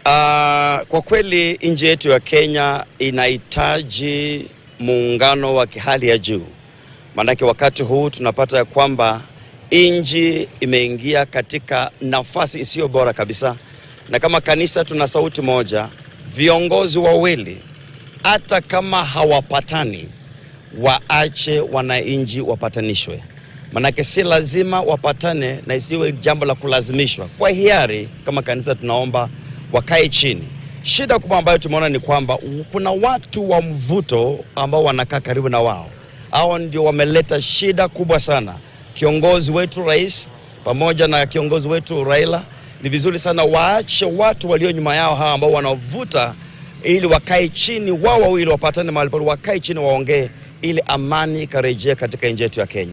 Kwa kweli nchi yetu ya Kenya inahitaji muungano wa hali ya juu. Maanake wakati huu tunapata ya kwamba nchi imeingia katika nafasi isiyo bora kabisa. Na kama kanisa tuna sauti moja, viongozi wawili hata kama hawapatani waache wananchi wapatanishwe. Maanake si lazima wapatane na isiwe jambo la kulazimishwa. Kwa hiari kama kanisa tunaomba wakae chini. Shida kubwa ambayo tumeona ni kwamba kuna watu wa mvuto ambao wanakaa karibu na wao. Hao ndio wameleta shida kubwa sana. Kiongozi wetu rais pamoja na kiongozi wetu Raila, ni vizuri sana waache watu walio nyuma yao hawa ambao wanavuta, ili wakae chini wao wawili wapatane mahali pale, wakae chini waongee ili amani ikarejea katika nchi yetu ya Kenya.